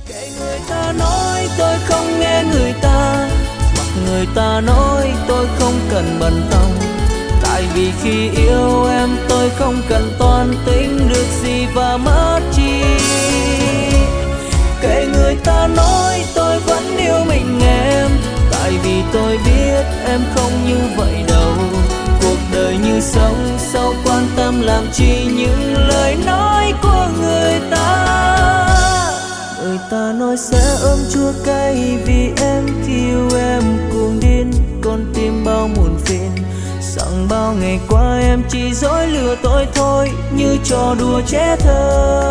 Kệ người ta nói tôi không nghe người ta, mặc người ta nói tôi không cần bận tâm. Tại vì khi yêu em tôi không cần toan tính được gì và mất chi. Kệ người ta nói tôi vẫn yêu mình em, tại vì tôi biết em không như vậy đâu. Cuộc đời như sông sâu quan tâm làm chi những lời nói của người ta. Người ta nói sẽ ôm chua cay vì em yêu em cuồng điên, con tim bao muộn phiền. Rằng bao ngày qua em chỉ dối lừa tôi thôi, như trò đùa trẻ thơ.